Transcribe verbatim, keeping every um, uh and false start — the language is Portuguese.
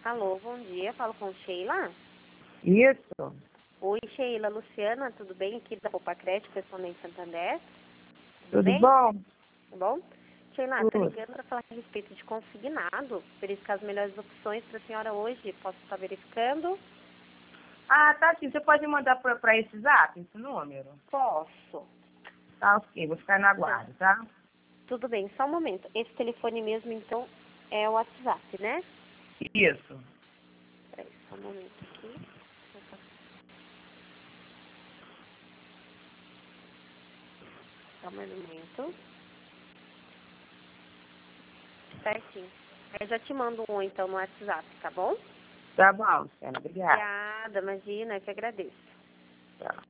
Alô, bom dia. Falo com Sheila. Isso. Oi, Sheila. Luciana, tudo bem? Aqui da Poupa Crédito, correspondente Santander. Tudo, Tudo bem? bom? Tudo bom? Sheila, Tudo. tô ligando para falar a respeito de consignado. Verificar as melhores opções para a senhora hoje. Posso estar verificando? Ah, tá sim. Você pode mandar para esse zap, esse número? Posso. Tá ok, vou ficar no aguardo, tá? Tudo bem, só um momento. Esse telefone mesmo, então, é o WhatsApp, né? Isso. Peraí, só um momento aqui. Só um momento. Certinho. Eu já te mando um, então, no WhatsApp, tá bom? Tá bom, Luciana. Obrigada. Obrigada, imagina, eu que agradeço. Tchau.